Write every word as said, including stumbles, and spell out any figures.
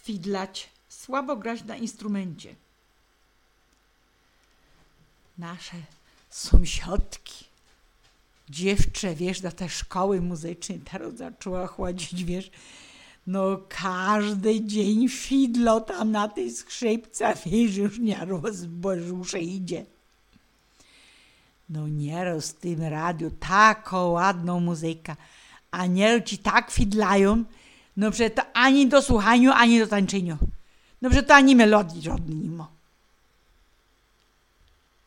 fidlać, słabo grać na instrumencie. Nasze sąsiadki, dziewczę, wiesz, do tej szkoły muzycznej teraz zaczęła chodzić, wiesz, no każdy dzień fidlo tam na tej skrzypce, wiesz, już nieraz bożusze idzie. No nieraz w tym radiu taką ładną muzykę, a nieraz ci tak fidlają, no przecież to ani do słuchania, ani do tańczenia. No przecież to ani melodii żadnej nie ma.